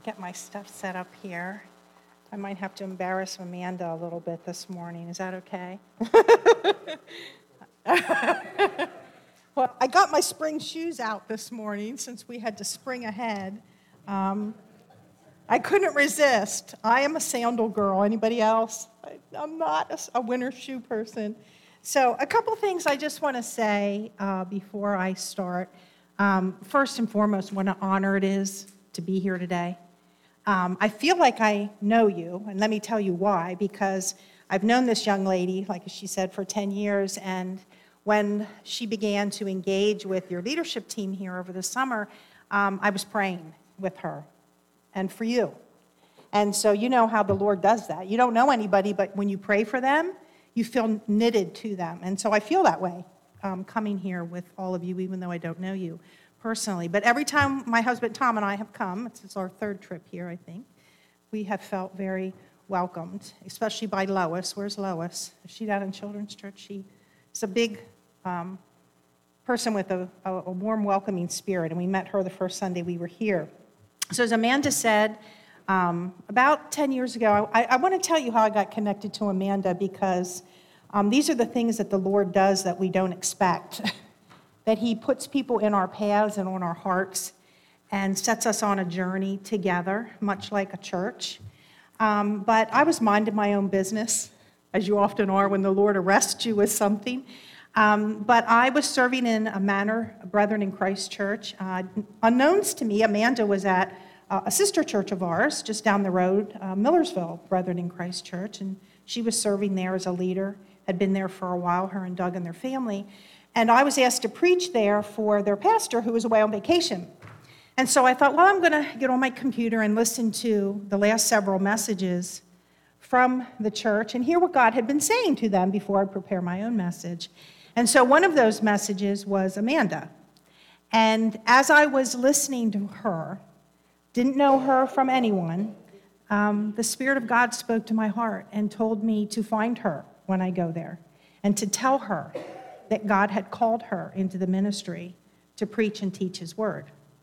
get my stuff set up here. I might have to embarrass Amanda a little bit this morning. Is that okay? Well, I got my spring shoes out this morning since we had to spring ahead. I couldn't resist. I am a sandal girl. Anybody else? I'm not a winter shoe person. So a couple things I just want to say before I start. First and foremost, what an honor it is to be here today. I feel like I know you, and let me tell you why, because I've known this young lady, like she said, for 10 years, and when she began to engage with your leadership team here over the summer, I was praying with her and for you. And so you know how the Lord does that. You don't know anybody, but when you pray for them, you feel knitted to them. And so I feel that way coming here with all of you, even though I don't know you personally. But every time my husband Tom and I have come, it's our third trip here, I think, we have felt very welcomed, especially by Lois. Where's Lois? Is she down in Children's Church? She's a big person with a warm, welcoming spirit, and we met her the first Sunday we were here. So as Amanda said, about 10 years ago, I want to tell you how I got connected to Amanda, because these are the things that the Lord does that we don't expect. That he puts people in our paths and on our hearts and sets us on a journey together, much like a church. But I was minding my own business, as you often are when the Lord arrests you with something. But I was serving in a Manor Brethren in Christ Church. Unknowns to me, Amanda was at a sister church of ours just down the road, Millersville Brethren in Christ Church, and she was serving there as a leader, had been there for a while, her and Doug and their family. And I was asked to preach there for their pastor who was away on vacation. And so I thought, well, I'm going to get on my computer and listen to the last several messages from the church and hear what God had been saying to them before I prepare my own message. And so one of those messages was Amanda. And as I was listening to her, didn't know her from anyone, the Spirit of God spoke to my heart and told me to find her when I go there and to tell her that God had called her into the ministry to preach and teach his word.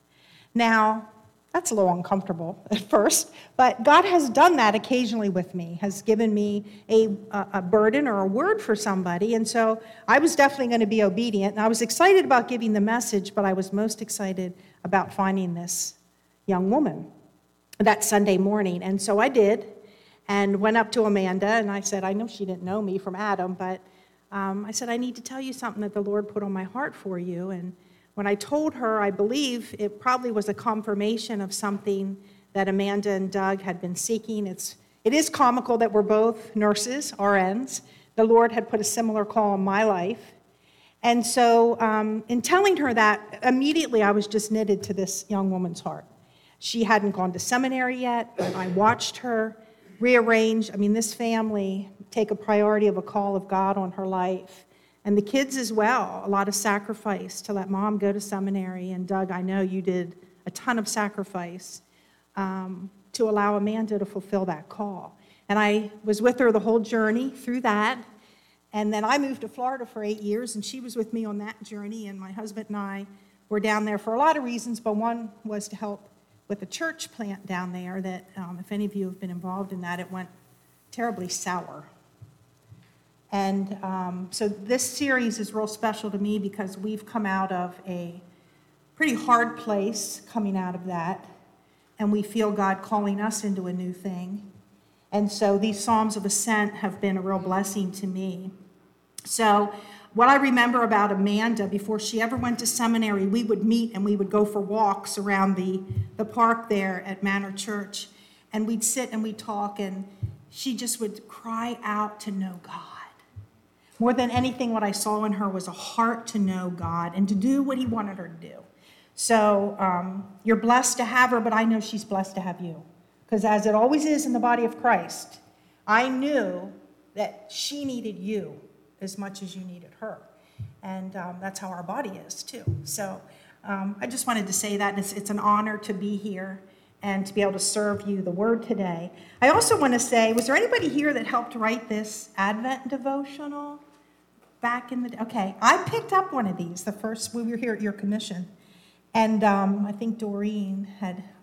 Now, that's a little uncomfortable at first, but God has done that occasionally with me, has given me a burden or a word for somebody, and so I was definitely going to be obedient. And I was excited about giving the message, but I was most excited about finding this young woman that Sunday morning. And so I did, and went up to Amanda, and I said, I know she didn't know me from Adam, but I said, I need to tell you something that the Lord put on my heart for you. And when I told her, I believe it probably was a confirmation of something that Amanda and Doug had been seeking. It is comical that we're both nurses, RNs. The Lord had put a similar call on my life. And so in telling her that, immediately I was just knitted to this young woman's heart. She hadn't gone to seminary yet, but I watched her rearrange. This family take a priority of a call of God on her life. And the kids as well, a lot of sacrifice to let mom go to seminary. And Doug, I know you did a ton of sacrifice to allow Amanda to fulfill that call. And I was with her the whole journey through that. And then I moved to Florida for 8 years, and she was with me on that journey. And my husband and I were down there for a lot of reasons, but one was to help with a church plant down there that, if any of you have been involved in that, it went terribly sour. And so this series is real special to me because we've come out of a pretty hard place coming out of that, and we feel God calling us into a new thing. And so these Psalms of Ascent have been a real blessing to me. So what I remember about Amanda, before she ever went to seminary, we would meet and we would go for walks around the park there at Manor Church, and we'd sit and we'd talk, and she just would cry out to know God. More than anything, what I saw in her was a heart to know God and to do what he wanted her to do. So you're blessed to have her, but I know she's blessed to have you. Because as it always is in the body of Christ, I knew that she needed you as much as you needed her. And that's how our body is, too. So I just wanted to say that. It's an honor to be here and to be able to serve you the word today. I also want to say, was there anybody here that helped write this Advent devotional back in the day? Okay, I picked up one of these, the first, we were here at your commission. And I think Doreen had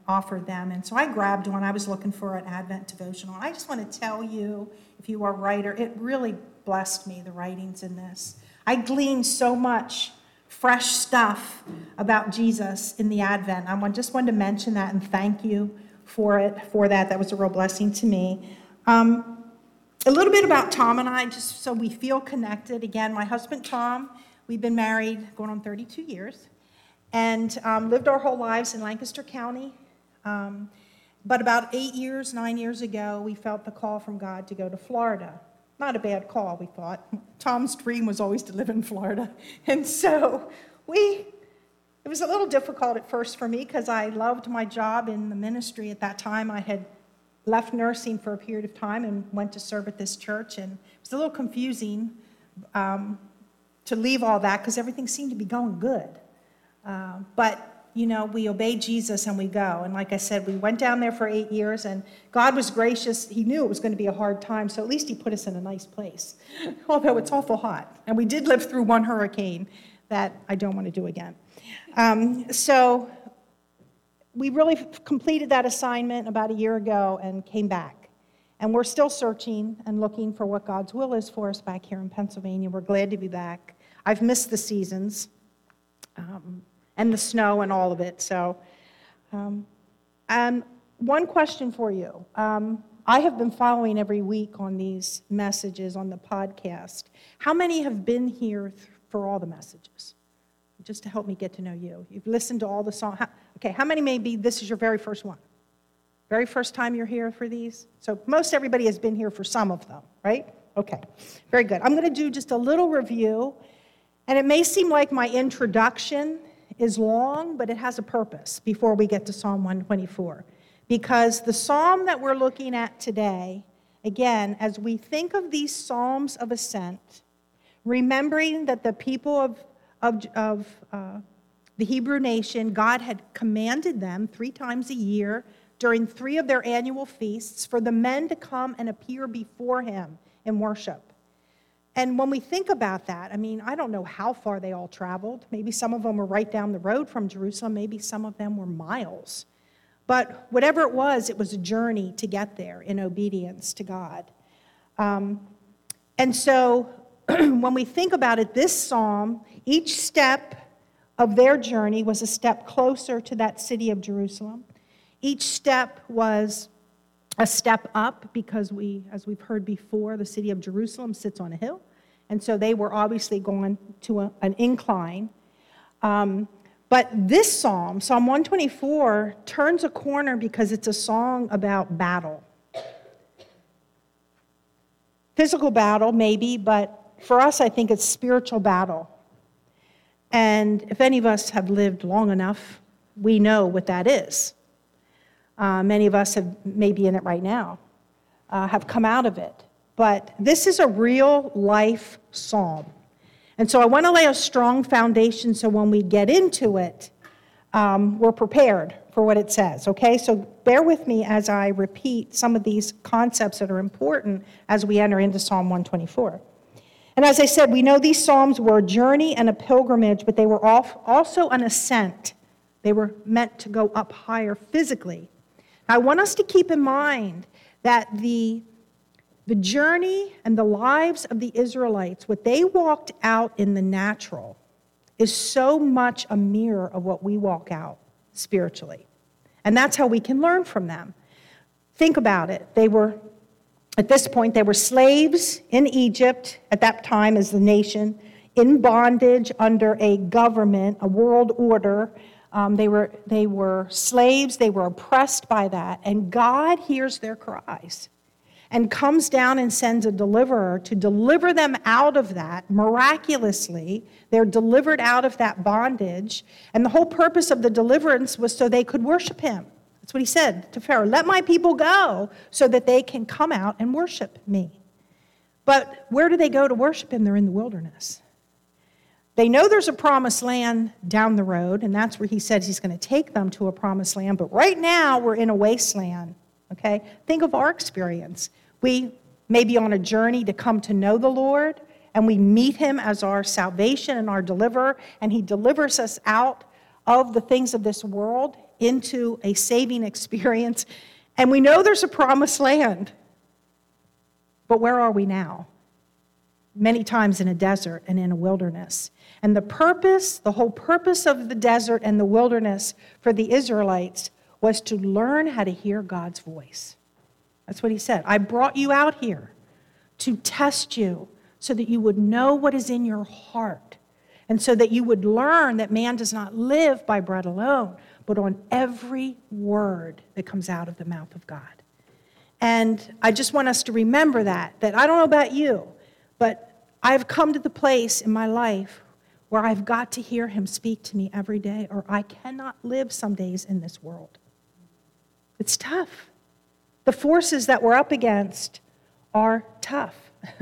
offered them. And so I grabbed one. I was looking for an Advent devotional. I just want to tell you, if you are a writer, it really blessed me, the writings in this. I gleaned so much fresh stuff about Jesus in the Advent. Just wanted to mention that and thank you for that. That was a real blessing to me. A little bit about Tom and I, just so we feel connected. Again, my husband Tom, we've been married going on 32 years and lived our whole lives in Lancaster County. But about 9 years ago, we felt the call from God to go to Florida. Not a bad call, we thought. Tom's dream was always to live in Florida. And so it was a little difficult at first for me because I loved my job in the ministry at that time. I had left nursing for a period of time and went to serve at this church. And it was a little confusing to leave all that because everything seemed to be going good. But we obey Jesus and we go. And like I said, we went down there for 8 years, and God was gracious. He knew it was going to be a hard time, so at least he put us in a nice place, although it's awful hot. And we did live through one hurricane that I don't want to do again. So we really completed that assignment about a year ago and came back. And we're still searching and looking for what God's will is for us back here in Pennsylvania. We're glad to be back. I've missed the seasons. And the snow and all of it. So, one question for you. I have been following every week on these messages on the podcast. How many have been here for all the messages? Just to help me get to know you. You've listened to all the songs. How many maybe this is your very first one? Very first time you're here for these? So most everybody has been here for some of them, right? Okay, very good. I'm going to do just a little review. And it may seem like my introduction is long, but it has a purpose before we get to Psalm 124. Because the psalm that we're looking at today, again, as we think of these psalms of ascent, remembering that the people of the Hebrew nation, God had commanded them 3 times a year during 3 of their annual feasts for the men to come and appear before him in worship. And when we think about that, I don't know how far they all traveled. Maybe some of them were right down the road from Jerusalem. Maybe some of them were miles. But whatever it was a journey to get there in obedience to God. And so when we think about it, this psalm, each step of their journey was a step closer to that city of Jerusalem. Each step was a step up because as we've heard before, the city of Jerusalem sits on a hill. And so they were obviously going to an incline. But this psalm, Psalm 124, turns a corner because it's a song about battle. Physical battle, maybe, but for us, I think it's spiritual battle. And if any of us have lived long enough, we know what that is. Many of us have maybe in it right now, have come out of it. But this is a real life psalm. And so I want to lay a strong foundation so when we get into it, we're prepared for what it says, okay? So bear with me as I repeat some of these concepts that are important as we enter into Psalm 124. And as I said, we know these psalms were a journey and a pilgrimage, but they were also an ascent. They were meant to go up higher physically. I want us to keep in mind that the journey and the lives of the Israelites, what they walked out in the natural, is so much a mirror of what we walk out spiritually. And that's how we can learn from them. Think about it. At this point, they were slaves in Egypt at that time as the nation, in bondage under a government, a world order. They were slaves. They were oppressed by that. And God hears their cries and comes down and sends a deliverer to deliver them out of that miraculously. They're delivered out of that bondage. And the whole purpose of the deliverance was so they could worship him. That's what he said to Pharaoh. Let my people go so that they can come out and worship me. But where do they go to worship him? They're in the wilderness. They know there's a promised land down the road, and that's where he says he's going to take them to a promised land. But right now, we're in a wasteland, okay? Think of our experience. We may be on a journey to come to know the Lord, and we meet him as our salvation and our deliverer, and he delivers us out of the things of this world into a saving experience. And we know there's a promised land. But where are we now? Many times in a desert and in a wilderness. And the whole purpose of the desert and the wilderness for the Israelites was to learn how to hear God's voice. That's what he said. I brought you out here to test you so that you would know what is in your heart, and so that you would learn that man does not live by bread alone, but on every word that comes out of the mouth of God. And I just want us to remember that I don't know about you, but I've come to the place in my life where I've got to hear him speak to me every day, or I cannot live some days in this world. It's tough. The forces that we're up against are tough.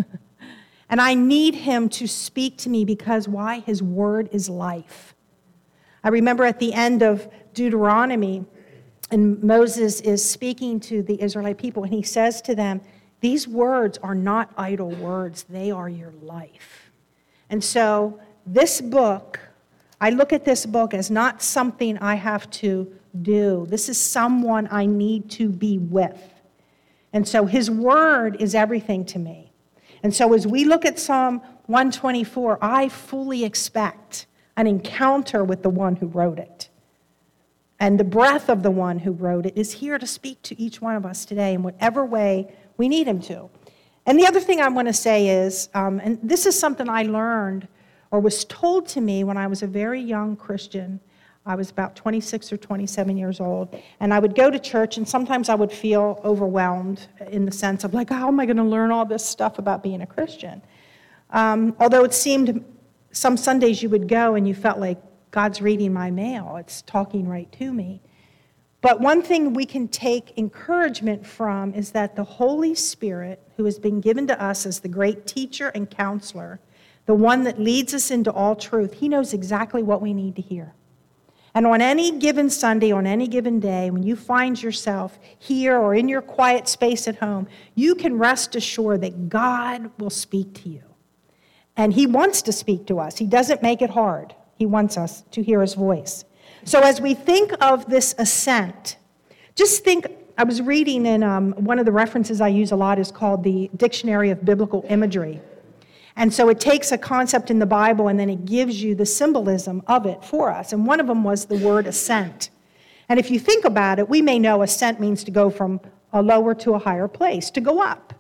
And I need him to speak to me because why? His word is life. I remember at the end of Deuteronomy, and Moses is speaking to the Israelite people, and he says to them, these words are not idle words, they are your life. And so this book, I look at this book as not something I have to do. This is someone I need to be with. And so his word is everything to me. And so as we look at Psalm 124, I fully expect an encounter with the one who wrote it. And the breath of the one who wrote it is here to speak to each one of us today in whatever way we need him to. And the other thing I want to say is, and this is something I learned or was told to me when I was a very young Christian. I was about 26 or 27 years old, and I would go to church, and sometimes I would feel overwhelmed in the sense of like, how am I going to learn all this stuff about being a Christian? Although it seemed some Sundays you would go and you felt like God's reading my mail. It's talking right to me. But one thing we can take encouragement from is that the Holy Spirit, who has been given to us as the great teacher and counselor, the one that leads us into all truth, he knows exactly what we need to hear. And on any given Sunday, on any given day, when you find yourself here or in your quiet space at home, you can rest assured that God will speak to you. And he wants to speak to us. He doesn't make it hard. He wants us to hear his voice. So as we think of this ascent, just think, I was reading in one of the references I use a lot is called the Dictionary of Biblical Imagery. And so it takes a concept in the Bible and then it gives you the symbolism of it for us. And one of them was the word ascent. And if you think about it, we may know ascent means to go from a lower to a higher place, to go up.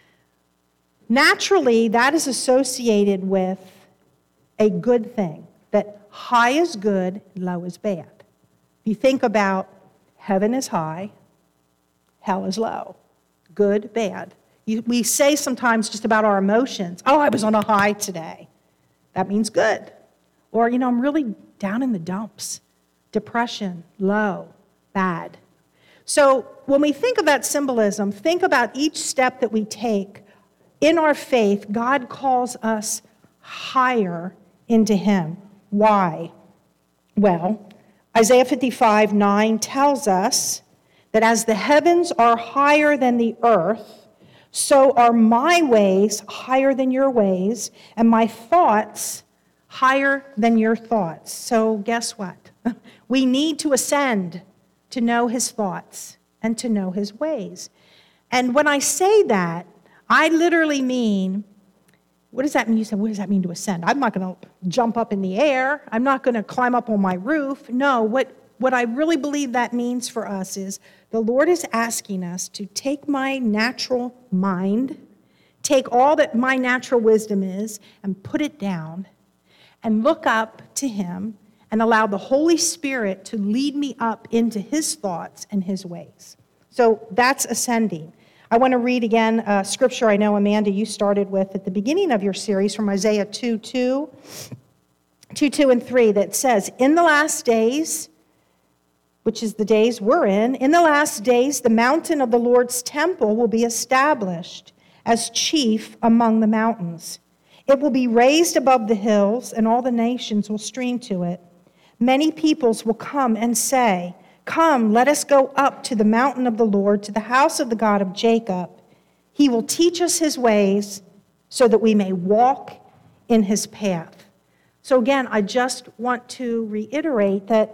Naturally, that is associated with a good thing, that high is good, low is bad. If you think about heaven is high, hell is low, good, bad. We say sometimes just about our emotions, oh, I was on a high today. That means good. Or, I'm really down in the dumps. Depression, low, bad. So when we think of that symbolism, think about each step that we take in our faith. God calls us higher into him. Why? Well, Isaiah 55:9 tells us that as the heavens are higher than the earth, so are my ways higher than your ways, and my thoughts higher than your thoughts. So guess what? We need to ascend to know his thoughts and to know his ways. And when I say that, I literally mean, what does that mean? You said, what does that mean to ascend? I'm not going to jump up in the air. I'm not going to climb up on my roof. No, what I really believe that means for us is the Lord is asking us to take my natural mind, take all that my natural wisdom is, and put it down and look up to him and allow the Holy Spirit to lead me up into his thoughts and his ways. So that's ascending. I want to read again scripture I know, Amanda, you started with at the beginning of your series from Isaiah 2:2 and 3 that says, in the last days, which is the days we're in the last days, the mountain of the Lord's temple will be established as chief among the mountains. It will be raised above the hills, and all the nations will stream to it. Many peoples will come and say, come, let us go up to the mountain of the Lord, to the house of the God of Jacob. He will teach us his ways so that we may walk in his path. So again, I just want to reiterate that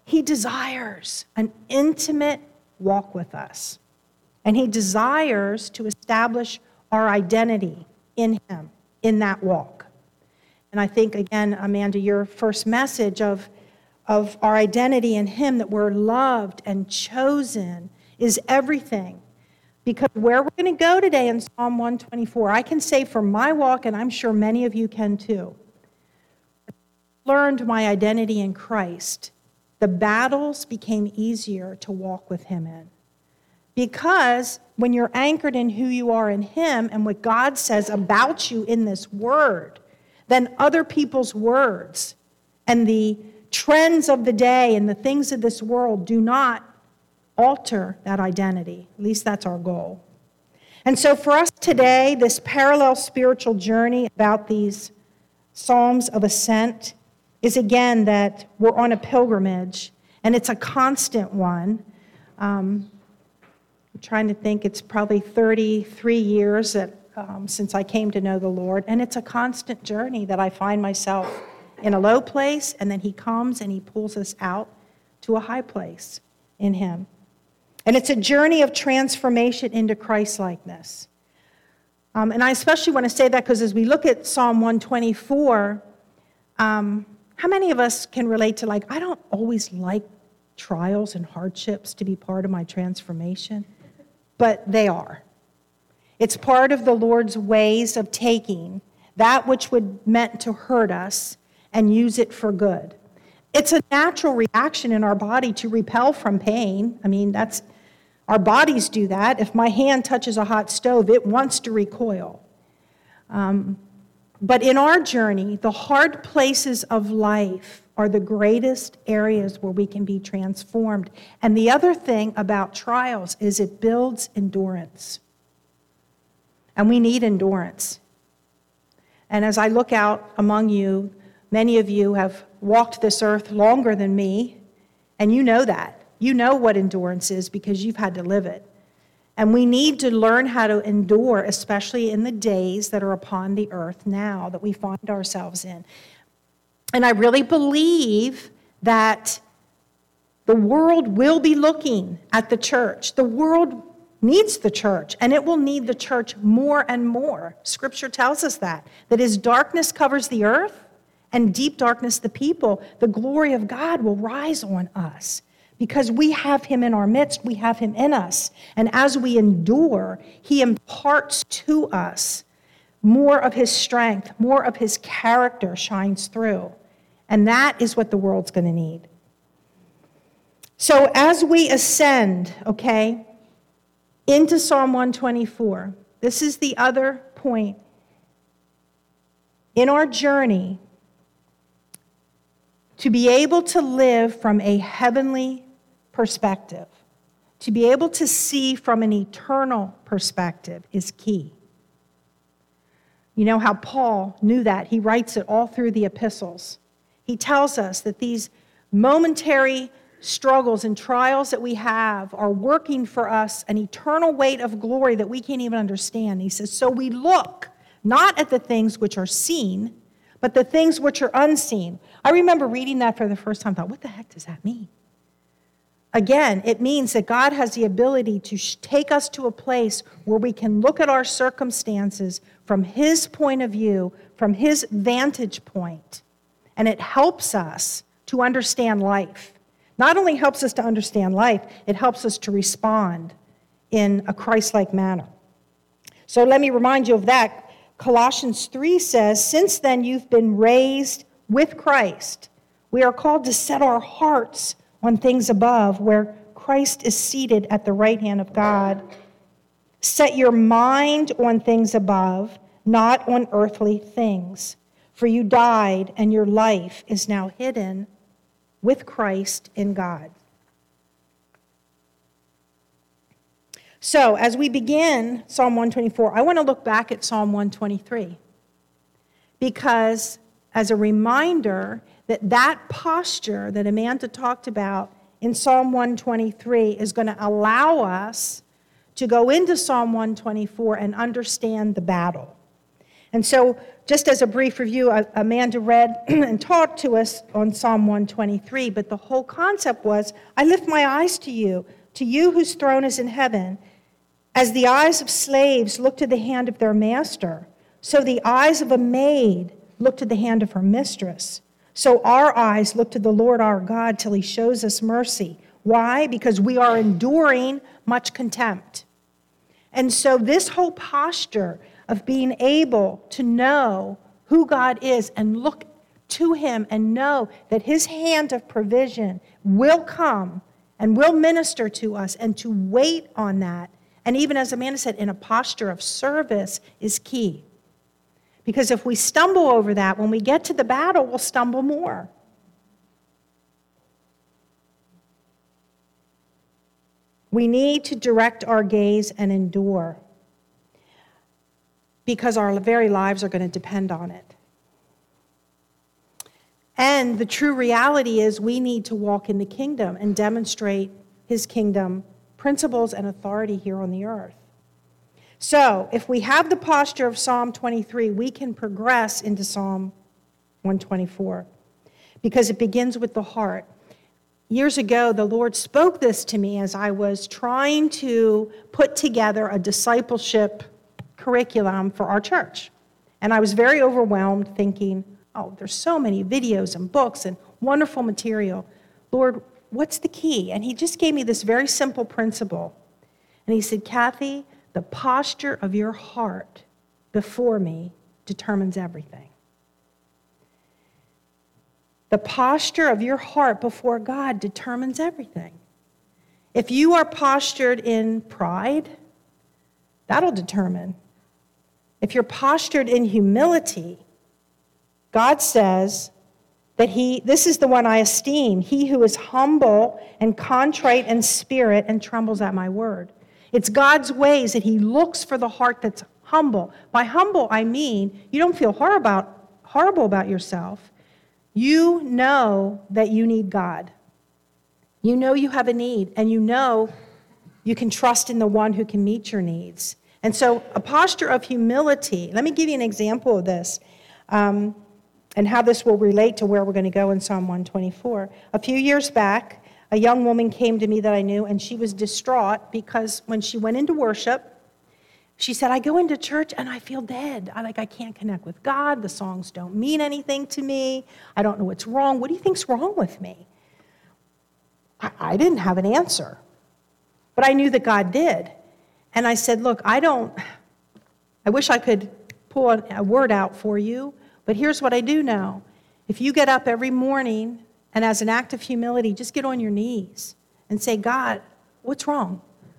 He desires an intimate walk with us. And he desires to establish our identity in him, in that walk. And I think, again, Amanda, your first message of our identity in him, that we're loved and chosen, is everything. Because where we're going to go today in Psalm 124, I can say for my walk, and I'm sure many of you can too, I learned my identity in Christ. The battles became easier to walk with him in. Because when you're anchored in who you are in him and what God says about you in this word, then other people's words and the trends of the day and the things of this world do not alter that identity. At least that's our goal. And so for us today, this parallel spiritual journey about these Psalms of Ascent is, again, that we're on a pilgrimage, and it's a constant one. I'm trying to think, it's probably 33 years since I came to know the Lord, and it's a constant journey that I find myself in a low place, and then he comes and he pulls us out to a high place in him. And it's a journey of transformation into Christ-likeness. And I especially want to say that because as we look at Psalm 124, how many of us can relate to, I don't always like trials and hardships to be part of my transformation, but they are. It's part of the Lord's ways of taking that which would meant to hurt us and use it for good. It's a natural reaction in our body to repel from pain. I mean, our bodies do that. If my hand touches a hot stove, it wants to recoil. But in our journey, the hard places of life are the greatest areas where we can be transformed. And the other thing about trials is it builds endurance. And we need endurance. And as I look out among you, many of you have walked this earth longer than me, and you know that. You know what endurance is because you've had to live it. And we need to learn how to endure, especially in the days that are upon the earth now that we find ourselves in. And I really believe that the world will be looking at the church. The world needs the church, and it will need the church more and more. Scripture tells us that as darkness covers the earth and deep darkness the people, the glory of God will rise on us. Because we have him in our midst, we have him in us. And as we endure, he imparts to us more of his strength, more of his character shines through. And that is what the world's going to need. So as we ascend, into Psalm 124, this is the other point. In our journey, to be able to live from a heavenly perspective, to be able to see from an eternal perspective is key. You know how Paul knew that. He writes it all through the epistles. He tells us that these momentary struggles and trials that we have are working for us an eternal weight of glory that we can't even understand. He says, so we look not at the things which are seen, but the things which are unseen. I remember reading that for the first time. I thought, what the heck does that mean? Again, it means that God has the ability to take us to a place where we can look at our circumstances from his point of view, from his vantage point, and it helps us to understand life. Not only helps us to understand life, it helps us to respond in a Christ-like manner. So let me remind you of that. Colossians 3 says, since then you've been raised with Christ. We are called to set our hearts on things above, where Christ is seated at the right hand of God. Set your mind on things above, not on earthly things. For you died, and your life is now hidden with Christ in God. So, as we begin Psalm 124, I want to look back at Psalm 123. Because as a reminder that posture that Amanda talked about in Psalm 123 is going to allow us to go into Psalm 124 and understand the battle. And so just as a brief review, Amanda read and talked to us on Psalm 123, but the whole concept was, I lift my eyes to you whose throne is in heaven. As the eyes of slaves look to the hand of their master, so the eyes of a maid look to the hand of her mistress. So our eyes look to the Lord our God till he shows us mercy. Why? Because we are enduring much contempt. And so this whole posture of being able to know who God is and look to him and know that his hand of provision will come and will minister to us, and to wait on that, and even as Amanda said, in a posture of service is key. Because if we stumble over that, when we get to the battle, we'll stumble more. We need to direct our gaze and endure, because our very lives are going to depend on it. And the true reality is we need to walk in the kingdom and demonstrate his kingdom principles and authority here on the earth. So if we have the posture of Psalm 23, we can progress into Psalm 124, because it begins with the heart. Years ago, the Lord spoke this to me as I was trying to put together a discipleship curriculum for our church. And I was very overwhelmed, thinking, oh, there's so many videos and books and wonderful material. Lord, what's the key? And he just gave me this very simple principle. And he said, Kathy, the posture of your heart before me determines everything. The posture of your heart before God determines everything. If you are postured in pride, that'll determine. If you're postured in humility, God says that this is the one I esteem, he who is humble and contrite in spirit and trembles at my word. It's God's ways that he looks for the heart that's humble. By humble, I mean you don't feel horrible about yourself. You know that you need God. You know you have a need, and you know you can trust in the one who can meet your needs. And so a posture of humility, let me give you an example of this. And how this will relate to where we're going to go in Psalm 124. A few years back, a young woman came to me that I knew, and she was distraught because when she went into worship, she said, I go into church and I feel dead. I can't connect with God. The songs don't mean anything to me. I don't know what's wrong. What do you think's wrong with me? I didn't have an answer, but I knew that God did. And I said, look, I wish I could pull a word out for you, but here's what I do know. If you get up every morning and as an act of humility, just get on your knees and say, God, what's wrong?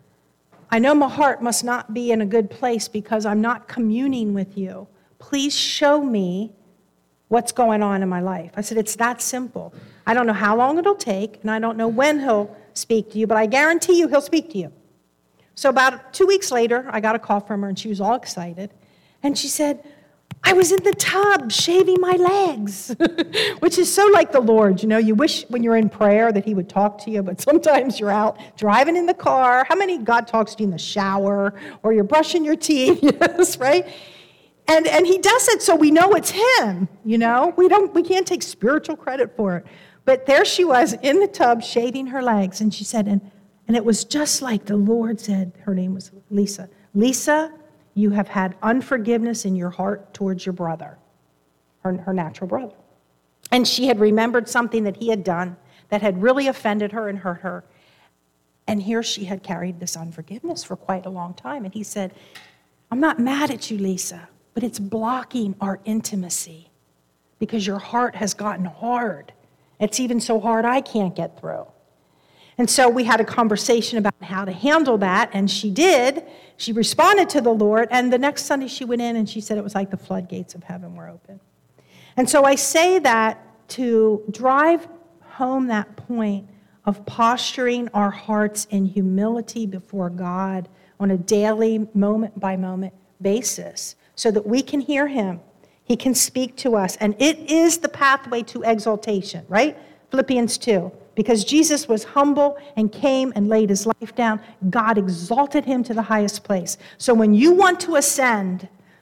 I know my heart must not be in a good place because I'm not communing with you. Please show me what's going on in my life. I said, it's that simple. I don't know how long it'll take, and I don't know when he'll speak to you, but I guarantee you he'll speak to you. So about 2 weeks later, I got a call from her, and she was all excited. And she said, I was in the tub shaving my legs, which is so like the Lord. You know, you wish when you're in prayer that he would talk to you, but sometimes you're out driving in the car. How many God talks to you in the shower or you're brushing your teeth? Yes, right? And he does it so we know it's him, you know? We can't take spiritual credit for it. But there she was in the tub shaving her legs, and she said, and it was just like the Lord said, her name was Lisa. Lisa, you have had unforgiveness in your heart towards your brother, her natural brother. And she had remembered something that he had done that had really offended her and hurt her. And here she had carried this unforgiveness for quite a long time. And he said, I'm not mad at you, Lisa, but it's blocking our intimacy because your heart has gotten hard. It's even so hard I can't get through. And so we had a conversation about how to handle that, and she did. She responded to the Lord, and the next Sunday she went in and she said it was like the floodgates of heaven were open. And so I say that to drive home that point of posturing our hearts in humility before God on a daily, moment-by-moment basis so that we can hear him. He can speak to us, and it is the pathway to exaltation, right? Philippians 2. Because Jesus was humble and came and laid his life down, God exalted him to the highest place. So when you want to ascend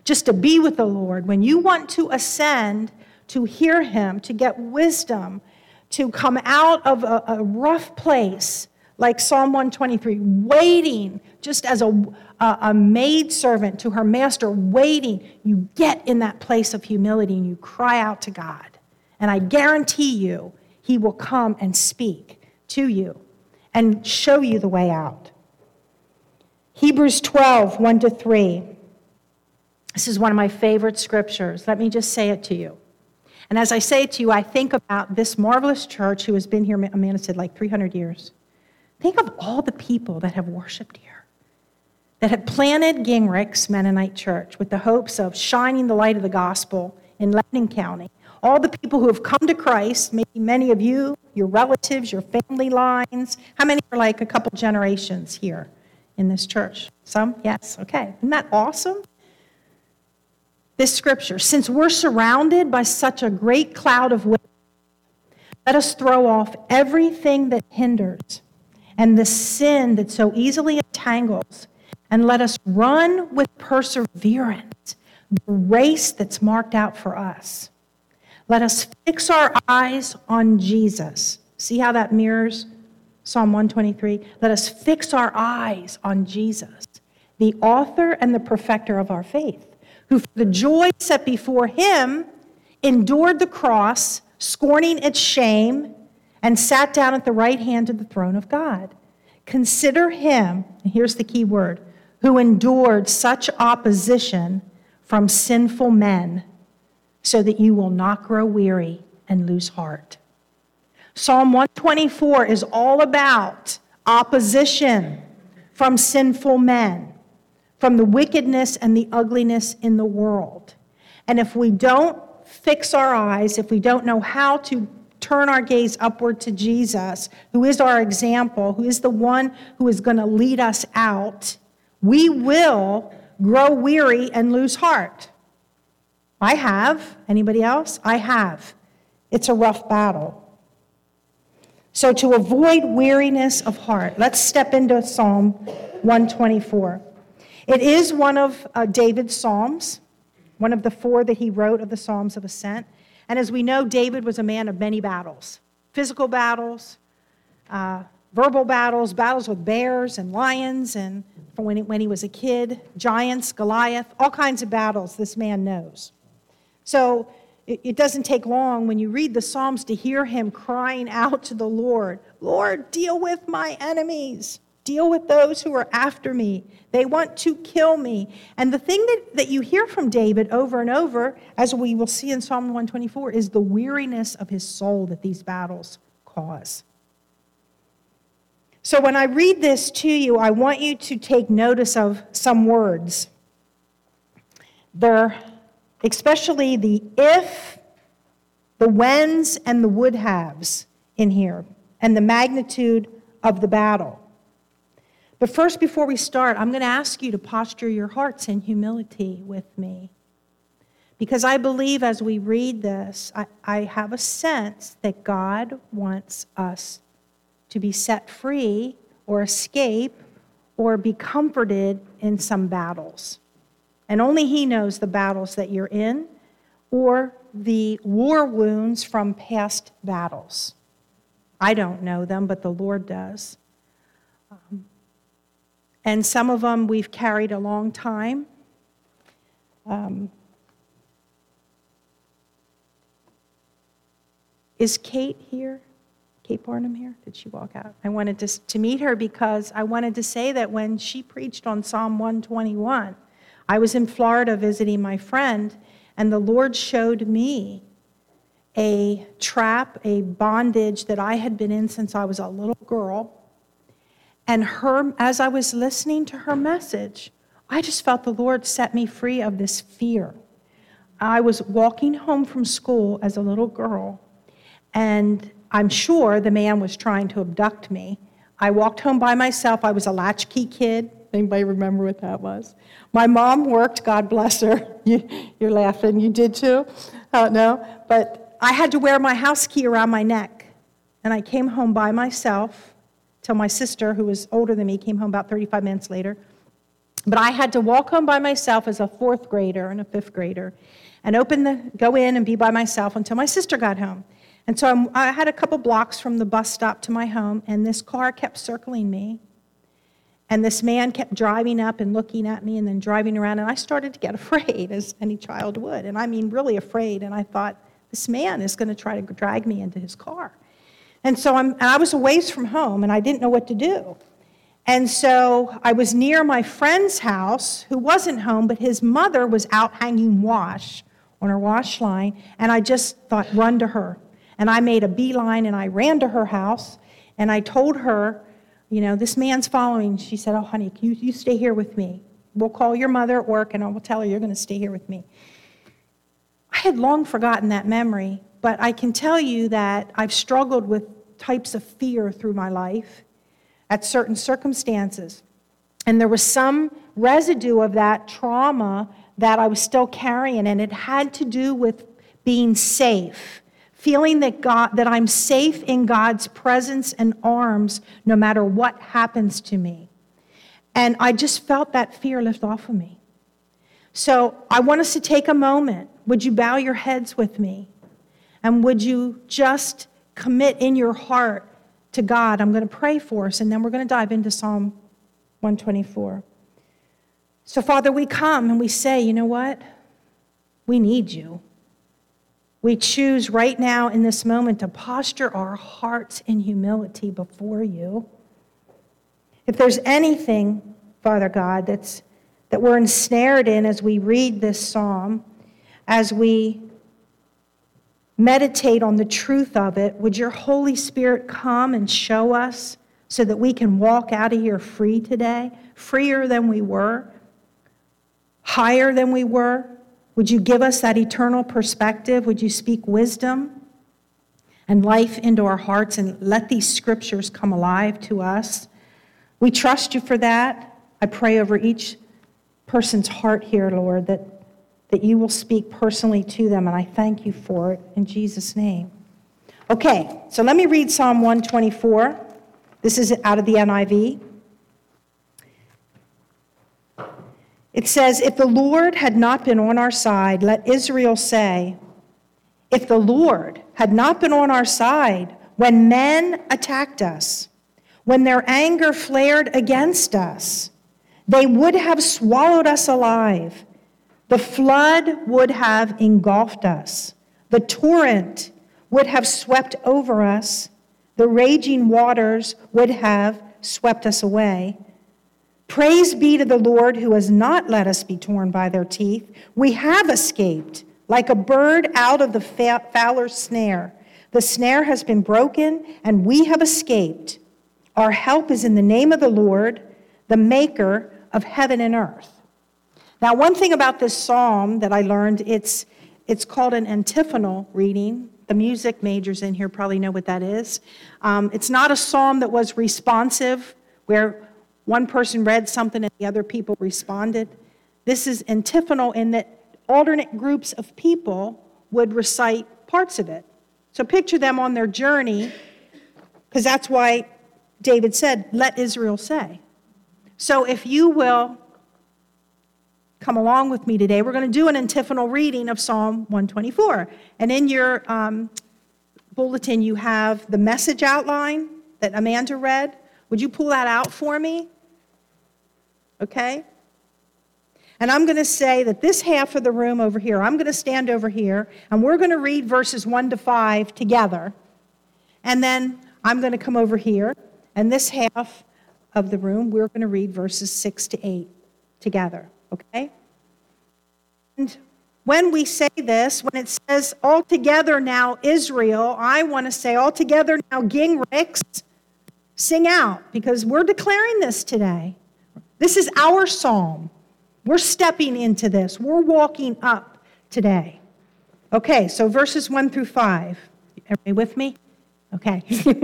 just to be with the Lord, when you want to ascend, to hear him, to get wisdom, to come out of a rough place, like Psalm 123, waiting, just as a maidservant to her master, waiting, you get in that place of humility and you cry out to God. And I guarantee you, he will come and speak to you and show you the way out. Hebrews 12, 1-3. This is one of my favorite scriptures. Let me just say it to you. And as I say it to you, I think about this marvelous church who has been here, Amanda said, like 300 years. Think of all the people that have worshiped here, that have planted Gingrich's Mennonite Church with the hopes of shining the light of the gospel in Lebanon County. All the people who have come to Christ, maybe many of you, your relatives, your family lines. How many are like a couple generations here in this church? Some? Yes. Okay. Isn't that awesome? This scripture, since we're surrounded by such a great cloud of witnesses, let us throw off everything that hinders and the sin that so easily entangles, and let us run with perseverance the race that's marked out for us. Let us fix our eyes on Jesus. See how that mirrors Psalm 123? Let us fix our eyes on Jesus, the author and the perfecter of our faith, who for the joy set before him endured the cross, scorning its shame, and sat down at the right hand of the throne of God. Consider him, and here's the key word, who endured such opposition from sinful men, so that you will not grow weary and lose heart. Psalm 124 is all about opposition from sinful men, from the wickedness and the ugliness in the world. And if we don't fix our eyes, if we don't know how to turn our gaze upward to Jesus, who is our example, who is the one who is going to lead us out, we will grow weary and lose heart. I have. Anybody else? I have. It's a rough battle. So to avoid weariness of heart, let's step into Psalm 124. It is one of David's psalms, one of the 4 that he wrote of the Psalms of Ascent. And as we know, David was a man of many battles. Physical battles, verbal battles, battles with bears and lions, and when he was a kid, giants, Goliath, all kinds of battles this man knows. So it doesn't take long when you read the Psalms to hear him crying out to the Lord, Lord, deal with my enemies. Deal with those who are after me. They want to kill me. And the thing that you hear from David over and over, as we will see in Psalm 124, is the weariness of his soul that these battles cause. So when I read this to you, I want you to take notice of some words. They're especially the if, the whens, and the would haves in here, and the magnitude of the battle. But first, before we start, I'm going to ask you to posture your hearts in humility with me. Because I believe as we read this, I have a sense that God wants us to be set free or escape or be comforted in some battles. And only he knows the battles that you're in or the war wounds from past battles. I don't know them, but the Lord does. And some of them we've carried a long time. Is Kate here? Kate Barnum here? Did she walk out? I wanted to meet her because I wanted to say that when she preached on Psalm 121, I was in Florida visiting my friend, and the Lord showed me a trap, a bondage that I had been in since I was a little girl. And as I was listening to her message, I just felt the Lord set me free of this fear. I was walking home from school as a little girl, and I'm sure the man was trying to abduct me. I walked home by myself. I was a latchkey kid. Anybody remember what that was? My mom worked, God bless her. You're laughing. You did too? No. But I had to wear my house key around my neck. And I came home by myself till my sister, who was older than me, came home about 35 minutes later. But I had to walk home by myself as a fourth grader and a fifth grader and go in and be by myself until my sister got home. And so I had a couple blocks from the bus stop to my home, and this car kept circling me. And this man kept driving up and looking at me and then driving around, and I started to get afraid, as any child would. And I mean, really afraid. And I thought, this man is going to try to drag me into his car. And so I was a ways from home, and I didn't know what to do. And so I was near my friend's house, who wasn't home, but his mother was out hanging wash on her wash line, and I just thought, run to her. And I made a beeline, and I ran to her house, and I told her, this man's following. She said, oh, honey, you stay here with me. We'll call your mother at work, and I will tell her you're going to stay here with me. I had long forgotten that memory, but I can tell you that I've struggled with types of fear through my life at certain circumstances. And there was some residue of that trauma that I was still carrying, and it had to do with being safe, feeling that I'm safe in God's presence and arms no matter what happens to me. And I just felt that fear lift off of me. So I want us to take a moment. Would you bow your heads with me? And would you just commit in your heart to God? I'm going to pray for us, and then we're going to dive into Psalm 124. So, Father, we come and we say, you know what? We need you. We choose right now in this moment to posture our hearts in humility before you. If there's anything, Father God, that we're ensnared in as we read this psalm, as we meditate on the truth of it, would your Holy Spirit come and show us so that we can walk out of here free today, freer than we were, higher than we were? Would you give us that eternal perspective? Would you speak wisdom and life into our hearts and let these scriptures come alive to us? We trust you for that. I pray over each person's heart here, Lord, that you will speak personally to them, and I thank you for it in Jesus' name. Okay, so let me read Psalm 124. This is out of the NIV. It says, if the Lord had not been on our side, let Israel say, if the Lord had not been on our side when men attacked us, when their anger flared against us, they would have swallowed us alive. The flood would have engulfed us. The torrent would have swept over us. The raging waters would have swept us away. Praise be to the Lord who has not let us be torn by their teeth. We have escaped like a bird out of the fowler's snare. The snare has been broken, and we have escaped. Our help is in the name of the Lord, the maker of heaven and earth. Now, one thing about this psalm that I learned, it's called an antiphonal reading. The music majors in here probably know what that is. It's not a psalm that was responsive, where one person read something and the other people responded. This is antiphonal in that alternate groups of people would recite parts of it. So picture them on their journey, because that's why David said, let Israel say. So if you will come along with me today, we're going to do an antiphonal reading of Psalm 124. And in your bulletin, you have the message outline that Amanda read. Would you pull that out for me? Okay? And I'm going to say that this half of the room over here, I'm going to stand over here, and we're going to read verses 1 to 5 together. And then I'm going to come over here, and this half of the room, we're going to read verses 6 to 8 together. Okay? And when we say this, when it says, all together now Israel, I want to say, all together now Gingrich, sing out, because we're declaring this today. This is our psalm. We're stepping into this. We're walking up today. Okay, so verses 1 through 5. Everybody with me? Okay.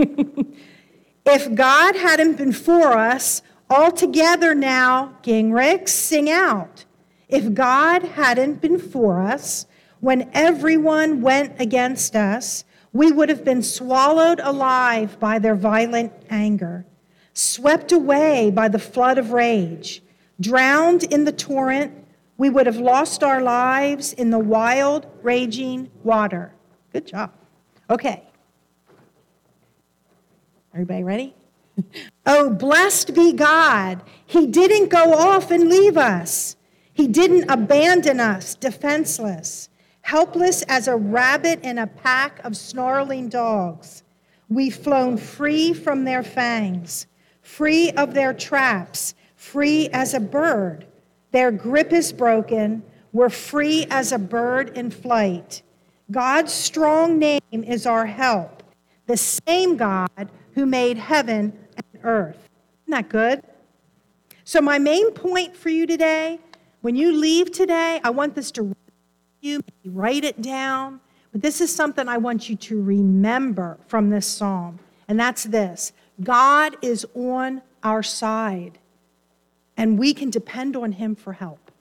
If God hadn't been for us, all together now, Gingrich, sing out. If God hadn't been for us, when everyone went against us, we would have been swallowed alive by their violent anger, swept away by the flood of rage. Drowned in the torrent, we would have lost our lives in the wild, raging water. Good job. Okay. Everybody ready? Oh, blessed be God. He didn't go off and leave us. He didn't abandon us defenseless, helpless as a rabbit in a pack of snarling dogs. We've flown free from their fangs, free of their traps, free as a bird. Their grip is broken. We're free as a bird in flight. God's strong name is our help, the same God who made heaven and earth. Isn't that good? So my main point for you today, when you leave today, I want this to you, write it down, but this is something I want you to remember from this psalm, and that's this: God is on our side, and we can depend on him for help.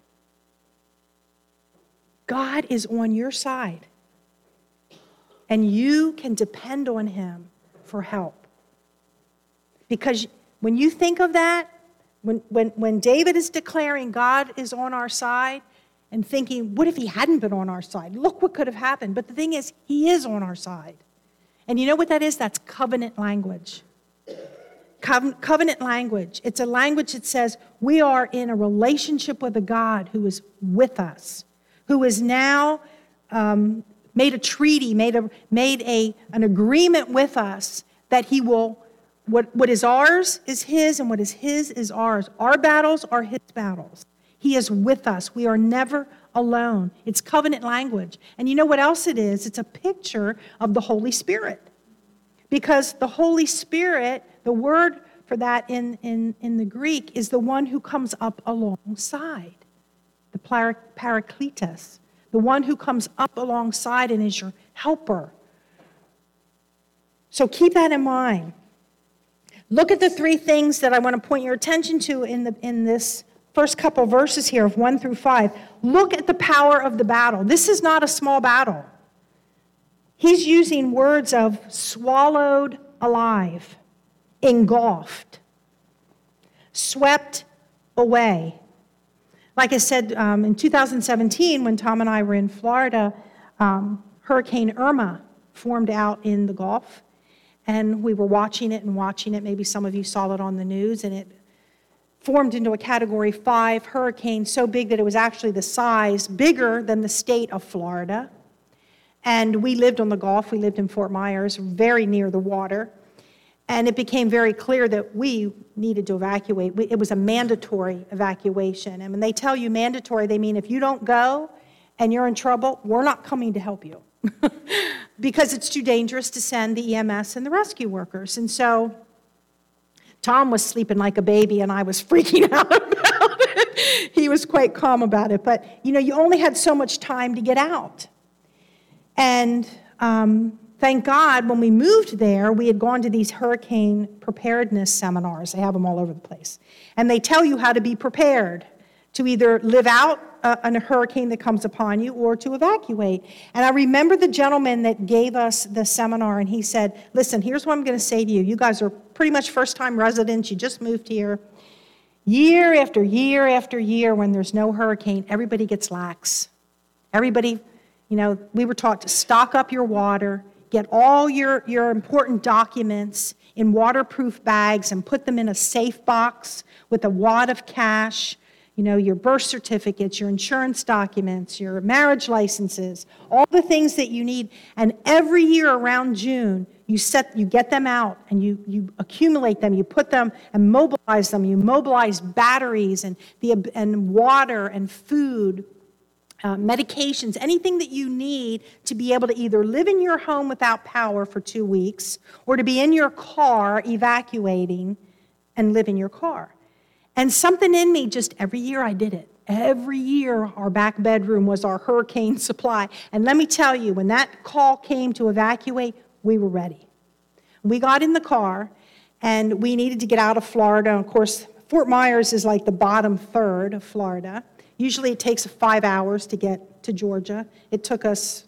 God is on your side, and you can depend on him for help. Because when you think of that, when David is declaring God is on our side and thinking, what if he hadn't been on our side? Look what could have happened. But the thing is, he is on our side. And you know what that is? That's covenant language. Covenant language. It's a language that says we are in a relationship with a God who is with us, who is now made a treaty, made an agreement with us that he will, what is ours is his, and what is his is ours. Our battles are his battles. He is with us. We are never alone. It's covenant language. And you know what else it is? It's a picture of the Holy Spirit. Because the Holy Spirit, the word for that in the Greek, is the one who comes up alongside. The Parakletos. The one who comes up alongside and is your helper. So keep that in mind. Look at the three things that I want to point your attention to in this first couple verses here of 1 through 5. Look at the power of the battle. This is not a small battle. He's using words of swallowed alive, engulfed, swept away. Like I said, in 2017, when Tom and I were in Florida, Hurricane Irma formed out in the Gulf. And we were watching it. Maybe some of you saw it on the news, and it formed into a Category 5 hurricane so big that it was actually the size bigger than the state of Florida. And we lived on the Gulf. We lived in Fort Myers, very near the water. And it became very clear that we needed to evacuate. It was a mandatory evacuation. And when they tell you mandatory, they mean if you don't go and you're in trouble, we're not coming to help you. Because it's too dangerous to send the EMS and the rescue workers. And so Tom was sleeping like a baby, and I was freaking out about it. He was quite calm about it. But, you only had so much time to get out. And thank God, when we moved there, we had gone to these hurricane preparedness seminars. They have them all over the place. And they tell you how to be prepared to either live out a hurricane that comes upon you or to evacuate. And I remember the gentleman that gave us the seminar, and he said, listen, here's what I'm going to say to you. You guys are pretty much first-time residents. You just moved here. Year after year after year, when there's no hurricane, everybody gets lax. Everybody, we were taught to stock up your water, get all your important documents in waterproof bags and put them in a safe box with a wad of cash, your birth certificates, your insurance documents, your marriage licenses, all the things that you need. And every year around June, you get them out and you accumulate them, you put them and mobilize them. You mobilize batteries and water and food, medications, anything that you need to be able to either live in your home without power for 2 weeks or to be in your car evacuating and live in your car. And something in me, just every year I did it. Every year our back bedroom was our hurricane supply. And let me tell you, when that call came to evacuate, we were ready. We got in the car and we needed to get out of Florida. Of course, Fort Myers is like the bottom third of Florida. Usually it takes 5 hours to get to Georgia. It took us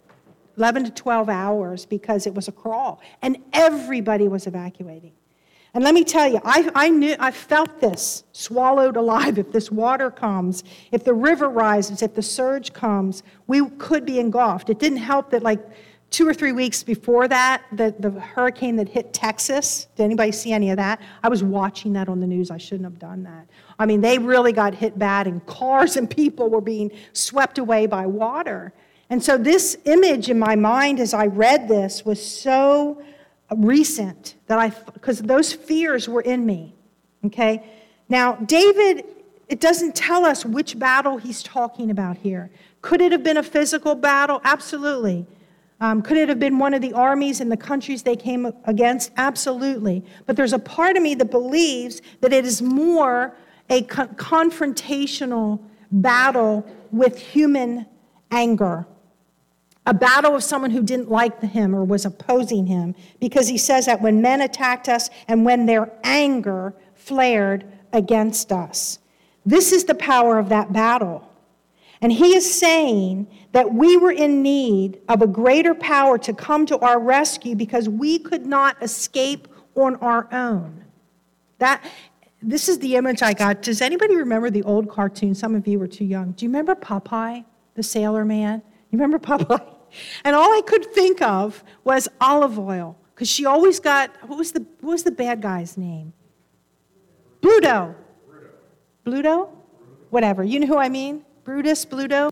11 to 12 hours because it was a crawl. And everybody was evacuating. And let me tell you, I felt this swallowed alive. If this water comes, if the river rises, if the surge comes, we could be engulfed. It didn't help that like 2 or 3 weeks before that, the hurricane that hit Texas, did anybody see any of that? I was watching that on the news. I shouldn't have done that. I mean, they really got hit bad, and cars and people were being swept away by water. And so this image in my mind as I read this was so recent because those fears were in me, okay? Now, David, it doesn't tell us which battle he's talking about here. Could it have been a physical battle? Absolutely. Could it have been one of the armies in the countries they came against? Absolutely. But there's a part of me that believes that it is more a confrontational battle with human anger. A battle of someone who didn't like him or was opposing him, because he says that when men attacked us and when their anger flared against us. This is the power of that battle. And he is saying that we were in need of a greater power to come to our rescue because we could not escape on our own. This is the image I got. Does anybody remember the old cartoon? Some of you were too young. Do you remember Popeye, the sailor man? You remember Popeye? And all I could think of was olive oil, because she always got, what was the bad guy's name? Bluto. Bluto? Whatever. You know who I mean? Brutus, Bluto.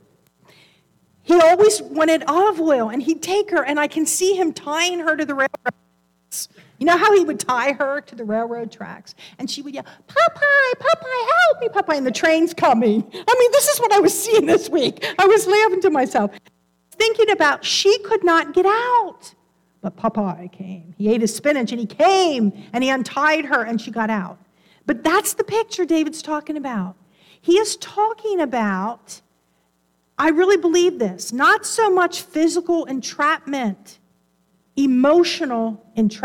He always wanted olive oil, and he'd take her, and I can see him tying her to the railroad tracks. You know how he would tie her to the railroad tracks? And she would yell, Popeye, Popeye, help me, Popeye, and the train's coming. I mean, this is what I was seeing this week. I was laughing to myself, thinking about she could not get out. But Popeye came. He ate his spinach, and he came, and he untied her, and she got out. But that's the picture David's talking about. He is talking about, I really believe this, not so much physical entrapment, emotional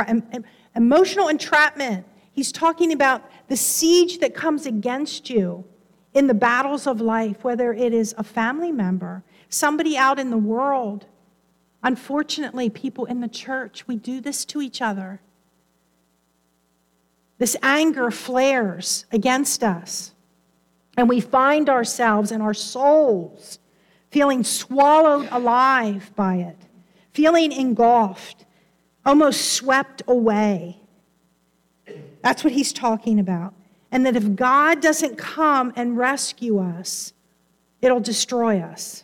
entrapment. He's talking about the siege that comes against you in the battles of life, whether it is a family member, somebody out in the world. Unfortunately, people in the church, we do this to each other. This anger flares against us, and we find ourselves in our souls feeling swallowed alive by it, feeling engulfed, almost swept away. That's what he's talking about. And that if God doesn't come and rescue us, it'll destroy us.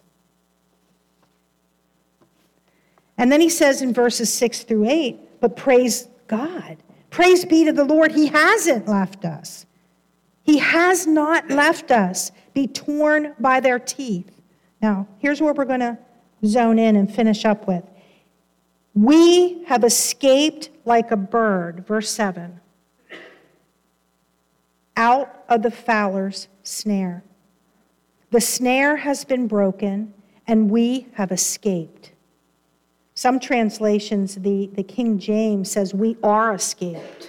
And then he says in verses 6 through 8, but praise God. Praise be to the Lord, he hasn't left us. He has not left us be torn by their teeth. Now, here's where we're going to zone in and finish up with. We have escaped like a bird, verse 7, out of the fowler's snare. The snare has been broken, and we have escaped. Some translations, the King James says, we are escaped.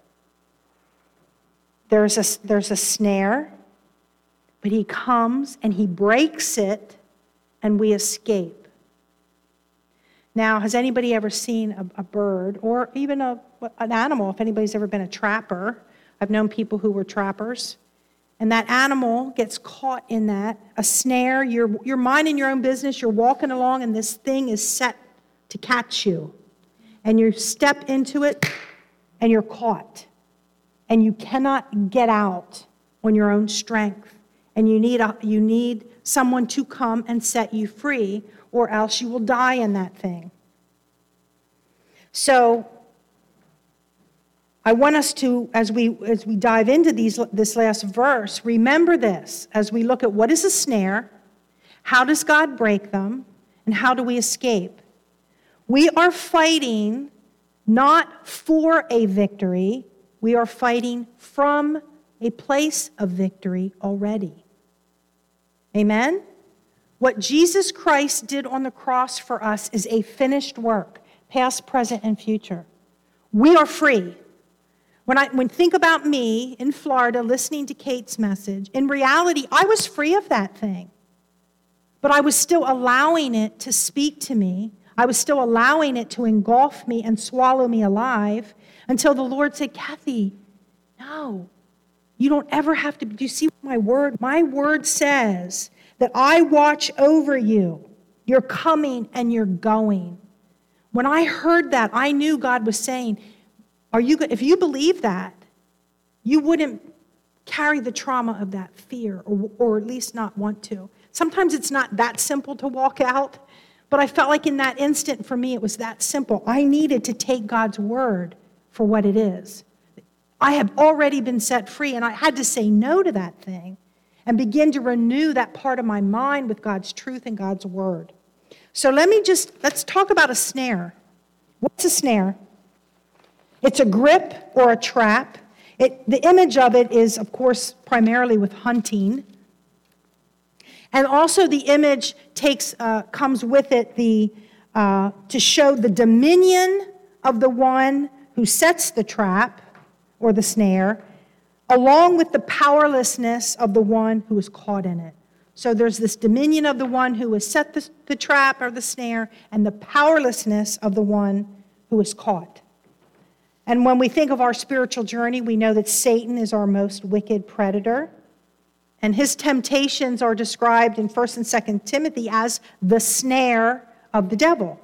There's a snare, but he comes and he breaks it, and we escape. Now, has anybody ever seen a bird, or even an animal, if anybody's ever been a trapper? I've known people who were trappers. And that animal gets caught in that, a snare. You're minding your own business. You're walking along, and this thing is set to catch you. And you step into it, and you're caught. And you cannot get out on your own strength. And you need someone to come and set you free, or else you will die in that thing. So I want us to, as we dive into this last verse, remember this as we look at what is a snare, how does God break them, and how do we escape? We are fighting not for a victory, we are fighting from a place of victory already. Amen? What Jesus Christ did on the cross for us is a finished work, past, present, and future. We are free. When think about me in Florida listening to Kate's message, in reality, I was free of that thing. But I was still allowing it to speak to me. I was still allowing it to engulf me and swallow me alive until the Lord said, Kathy, no, you don't ever have to. Do you see my word? My word says that I watch over you. You're coming and you're going. When I heard that, I knew God was saying, if you believe that, you wouldn't carry the trauma of that fear, or at least not want to. Sometimes it's not that simple to walk out, but I felt like in that instant, for me, it was that simple. I needed to take God's word for what it is. I have already been set free, and I had to say no to that thing and begin to renew that part of my mind with God's truth and God's word. So let's talk about a snare. What's a snare? It's a grip or a trap. The image of it is, of course, primarily with hunting. And also the image comes with it to show the dominion of the one who sets the trap or the snare, along with the powerlessness of the one who is caught in it. So there's this dominion of the one who has set the trap or the snare, and the powerlessness of the one who is caught. And when we think of our spiritual journey, we know that Satan is our most wicked predator. And his temptations are described in 1 and 2 Timothy as the snare of the devil.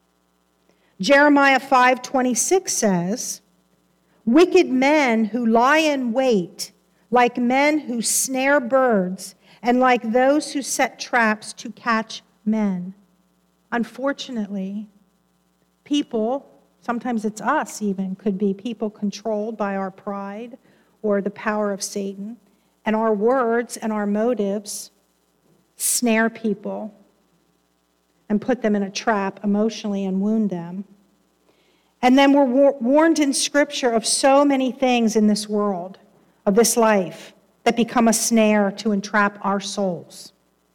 Jeremiah 5:26 says, wicked men who lie in wait, like men who snare birds, and like those who set traps to catch men. Unfortunately, people, sometimes it's us even, could be people controlled by our pride or the power of Satan, and our words and our motives snare people and put them in a trap emotionally and wound them. And then we're warned in Scripture of so many things in this world, of this life, that become a snare to entrap our souls.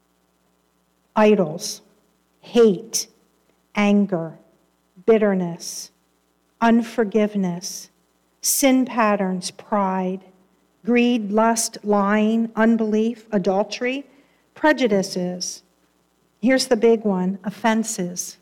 Idols, hate, anger, bitterness, unforgiveness, sin patterns, pride, greed, lust, lying, unbelief, adultery, prejudices. Here's the big one, offenses.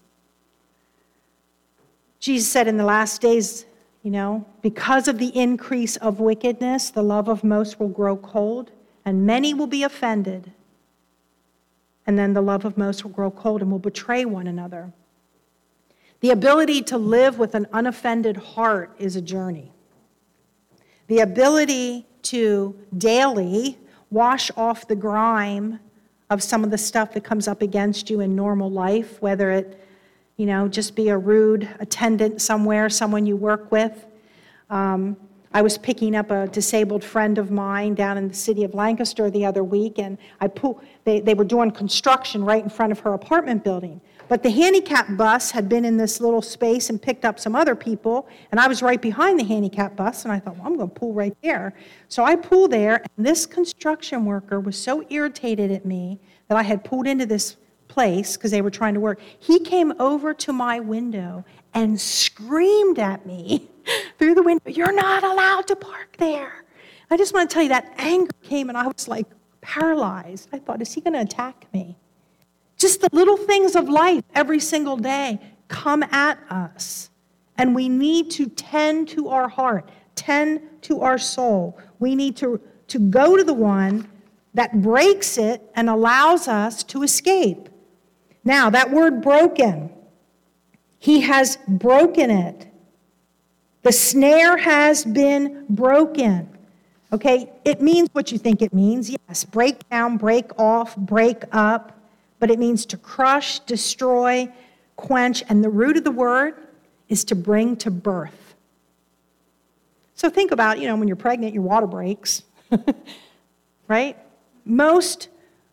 Jesus said in the last days, because of the increase of wickedness, the love of most will grow cold, and many will be offended. And then the love of most will grow cold and will betray one another. The ability to live with an unoffended heart is a journey. The ability to daily wash off the grime of some of the stuff that comes up against you in normal life, whether it just be a rude attendant somewhere, someone you work with. I was picking up a disabled friend of mine down in the city of Lancaster the other week, and they were doing construction right in front of her apartment building. But the handicap bus had been in this little space and picked up some other people, and I was right behind the handicap bus, and I thought, well, I'm going to pull right there. So I pulled there, and this construction worker was so irritated at me that I had pulled into this place because they were trying to work. He came over to my window and screamed at me through the window, "You're not allowed to park there." I just want to tell you that anger came and I was like paralyzed. I thought, is he going to attack me? Just the little things of life every single day come at us. And we need to tend to our heart, tend to our soul. We need to go to the one that breaks it and allows us to escape. Now, that word broken, he has broken it. The snare has been broken. Okay, it means what you think it means. Yes, break down, break off, break up. But it means to crush, destroy, quench. And the root of the word is to bring to birth. So think about, when you're pregnant, your water breaks. Right? Most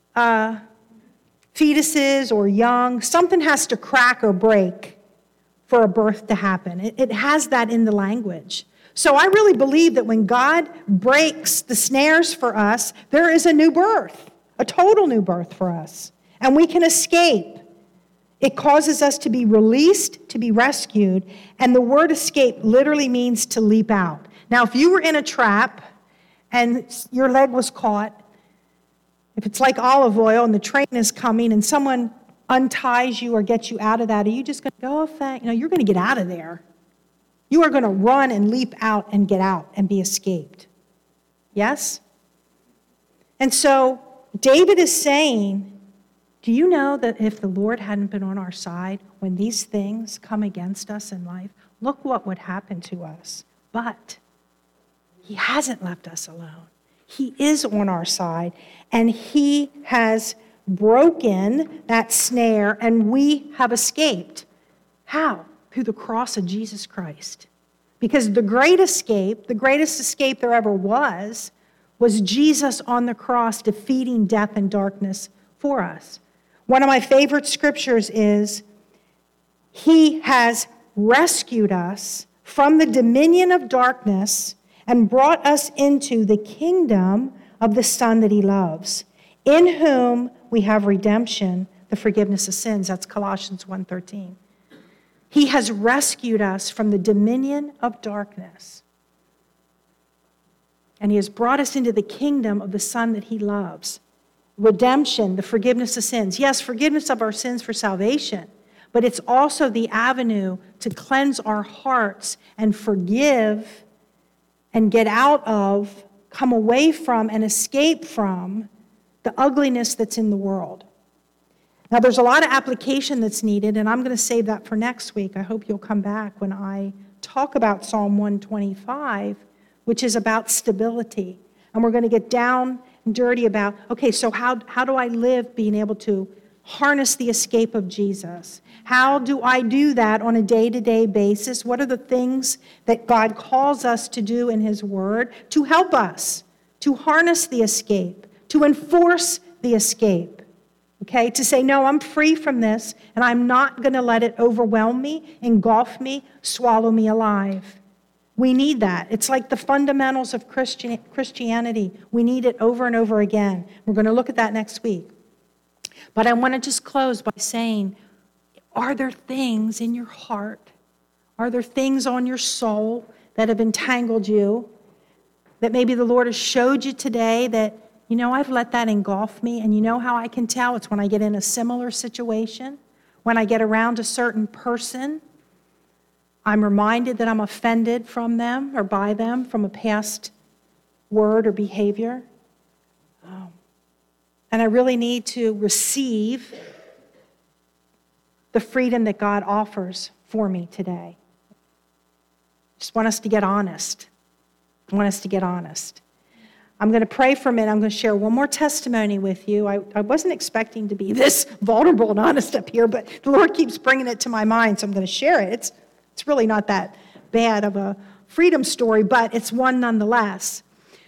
fetuses or young, something has to crack or break for a birth to happen. It has that in the language. So I really believe that when God breaks the snares for us, there is a new birth, a total new birth for us. And we can escape. It causes us to be released, to be rescued. And the word escape literally means to leap out. Now, if you were in a trap and your leg was caught, if it's like olive oil and the train is coming and someone unties you or gets you out of that, are you just going to go, oh, thank, you're going to get out of there. You are going to run and leap out and get out and be escaped. Yes? And so David is saying, do you know that if the Lord hadn't been on our side, when these things come against us in life, look what would happen to us. But he hasn't left us alone. He is on our side, and he has broken that snare, and we have escaped. How? Through the cross of Jesus Christ. Because the greatest escape there ever was Jesus on the cross defeating death and darkness for us. One of my favorite scriptures is, he has rescued us from the dominion of darkness and brought us into the kingdom of the Son that he loves, in whom we have redemption, the forgiveness of sins. That's Colossians 1:13. He has rescued us from the dominion of darkness, and he has brought us into the kingdom of the Son that he loves. Redemption, the forgiveness of sins. Yes, forgiveness of our sins for salvation, but it's also the avenue to cleanse our hearts and forgive and get out of, come away from, and escape from the ugliness that's in the world. Now, there's a lot of application that's needed, and I'm going to save that for next week. I hope you'll come back when I talk about Psalm 125, which is about stability. And we're going to get down and dirty about, okay, so how do I live being able to harness the escape of Jesus? How do I do that on a day-to-day basis? What are the things that God calls us to do in his word to help us to harness the escape, to enforce the escape? Okay, to say, no, I'm free from this, and I'm not going to let it overwhelm me, engulf me, swallow me alive. We need that. It's like the fundamentals of Christianity. We need it over and over again. We're going to look at that next week. But I want to just close by saying, are there things in your heart? Are there things on your soul that have entangled you, that maybe the Lord has showed you today that, you know, I've let that engulf me, and you know how I can tell? It's when I get in a similar situation, when I get around a certain person, I'm reminded that I'm offended from them or by them from a past word or behavior. And I really need to receive the freedom that God offers for me today. Just want us to get honest. I want us to get honest. I'm going to pray for a minute. I'm going to share one more testimony with you. I wasn't expecting to be this vulnerable and honest up here, but the Lord keeps bringing it to my mind, so I'm going to share it. It's really not that bad of a freedom story, but it's one nonetheless.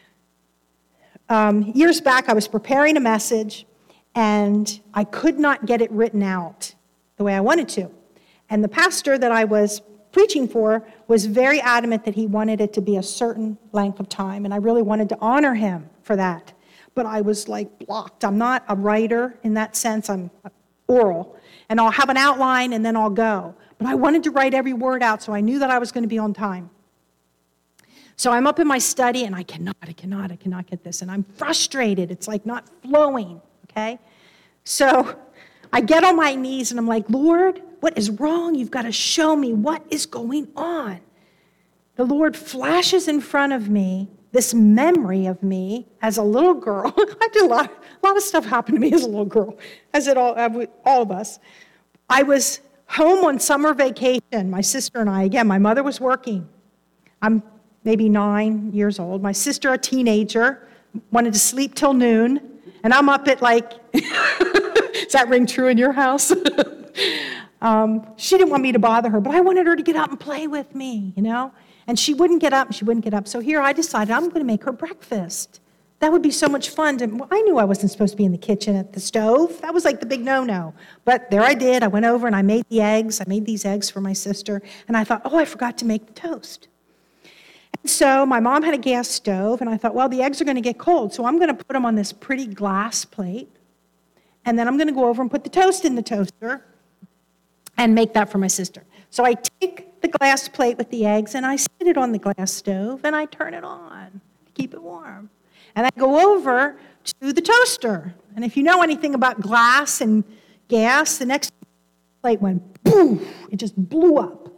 Years back, I was preparing a message, and I could not get it written out the way I wanted to. And the pastor that I was preaching for was very adamant that he wanted it to be a certain length of time, and I really wanted to honor him for that. But I was like blocked. I'm not a writer in that sense. I'm oral, and I'll have an outline, and then I'll go. But I wanted to write every word out, so I knew that I was going to be on time. So I'm up in my study, and I cannot get this, and I'm frustrated. It's like not flowing, okay? So I get on my knees, and I'm like, Lord, what is wrong? You've got to show me what is going on. The Lord flashes in front of me this memory of me as a little girl. I did a lot of stuff happened to me as a little girl, as it all of us. I was home on summer vacation, my sister and I. Again, my mother was working. I'm maybe 9 years old. My sister, a teenager, wanted to sleep till noon, and I'm up at like, does that ring true in your house? She didn't want me to bother her, but I wanted her to get up and play with me, you know? And she wouldn't get up. So here I decided I'm going to make her breakfast. That would be so much fun. I knew I wasn't supposed to be in the kitchen at the stove. That was like the big no-no. But there I did. I went over and I made the eggs. I made these eggs for my sister. And I thought, oh, I forgot to make the toast. And so my mom had a gas stove, and I thought, well, the eggs are going to get cold, so I'm going to put them on this pretty glass plate. And then I'm going to go over and put the toast in the toaster and make that for my sister. So I take the glass plate with the eggs, and I set it on the glass stove, and I turn it on to keep it warm. And I go over to the toaster. And if you know anything about glass and gas, the next plate went boom. It just blew up.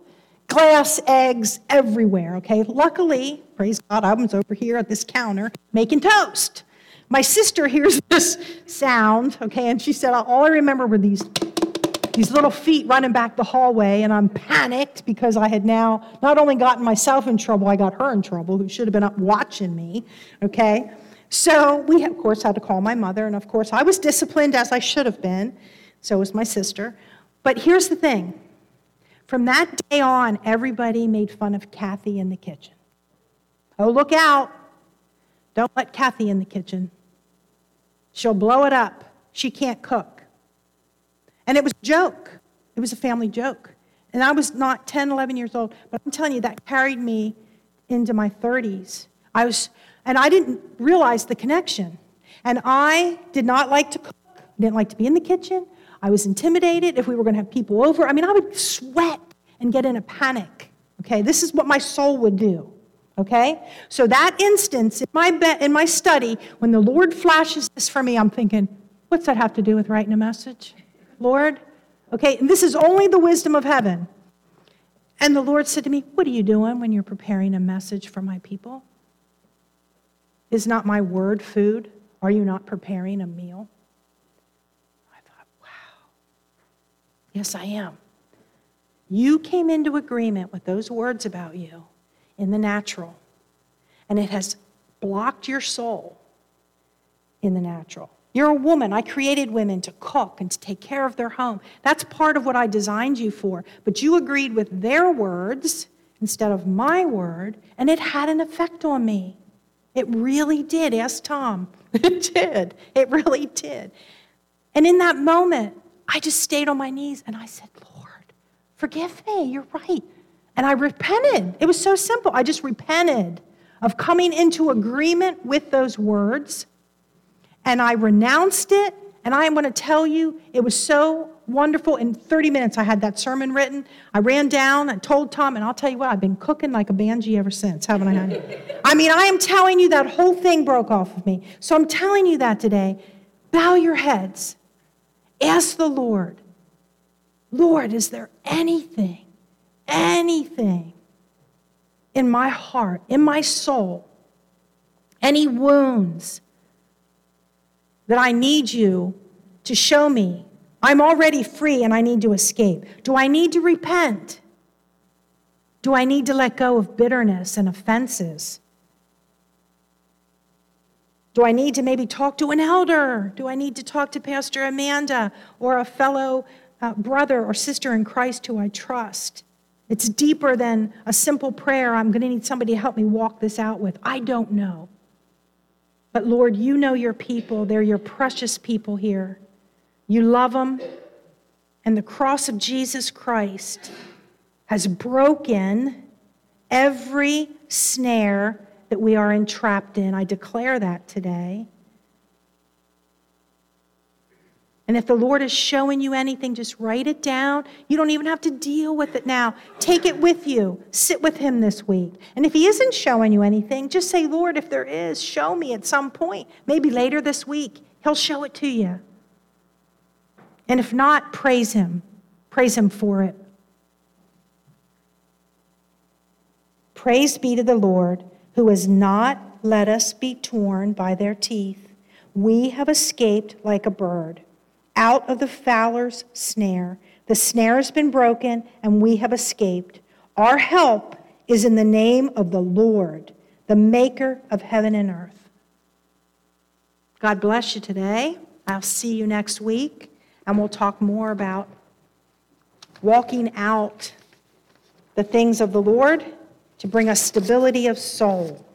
glass eggs everywhere, okay? Luckily, praise God, I was over here at this counter making toast. My sister hears this sound, okay, and she said, all I remember were these little feet running back the hallway, and I'm panicked because I had now not only gotten myself in trouble, I got her in trouble, who should have been up watching me, okay? So we, of course, had to call my mother, and of course, I was disciplined as I should have been. So was my sister. But here's the thing. From that day on, everybody made fun of Kathy in the kitchen. Oh, look out. Don't let Kathy in the kitchen. She'll blow it up. She can't cook. And it was a joke. It was a family joke. And I was not 10, 11 years old, but I'm telling you, that carried me into my 30s. And I didn't realize the connection. And I did not like to cook. I didn't like to be in the kitchen. I was intimidated if we were going to have people over. I mean, I would sweat and get in a panic. Okay, this is what my soul would do. Okay, so that instance in my study, when the Lord flashes this for me, I'm thinking, what's that have to do with writing a message, Lord? Okay, and this is only the wisdom of heaven. And the Lord said to me, what are you doing when you're preparing a message for my people? Is not my word food? Are you not preparing a meal? I thought, wow. Yes, I am. You came into agreement with those words about you in the natural, and it has blocked your soul in the natural. You're a woman. I created women to cook and to take care of their home. That's part of what I designed you for. But you agreed with their words instead of my word, and it had an effect on me. It really did. Ask Tom. It did. It really did. And in that moment, I just stayed on my knees and I said, Lord, forgive me. You're right. And I repented. It was so simple. I just repented of coming into agreement with those words. And I renounced it. And I am going to tell you, it was so wonderful. In 30 minutes, I had that sermon written. I ran down and told Tom, and I'll tell you what, I've been cooking like a banshee ever since, haven't I, honey? I mean, I am telling you, that whole thing broke off of me. So I'm telling you that today. Bow your heads. Ask the Lord, Lord, is there anything in my heart, in my soul, any wounds that I need you to show me? I'm already free and I need to escape. Do I need to repent? Do I need to let go of bitterness and offenses? Do I need to maybe talk to an elder? Do I need to talk to Pastor Amanda or a fellow brother or sister in Christ who I trust? It's deeper than a simple prayer. I'm going to need somebody to help me walk this out with. I don't know. But Lord, you know your people. They're your precious people here. You love them. And the cross of Jesus Christ has broken every snare that we are entrapped in. I declare that today. And if the Lord is showing you anything, just write it down. You don't even have to deal with it now. Take it with you. Sit with him this week. And if he isn't showing you anything, just say, Lord, if there is, show me at some point. Maybe later this week, he'll show it to you. And if not, praise him. Praise him for it. Praise be to the Lord, who has not let us be torn by their teeth. We have escaped like a bird out of the fowler's snare. The snare has been broken, and we have escaped. Our help is in the name of the Lord, the maker of heaven and earth. God bless you today. I'll see you next week, and we'll talk more about walking out the things of the Lord to bring us stability of soul.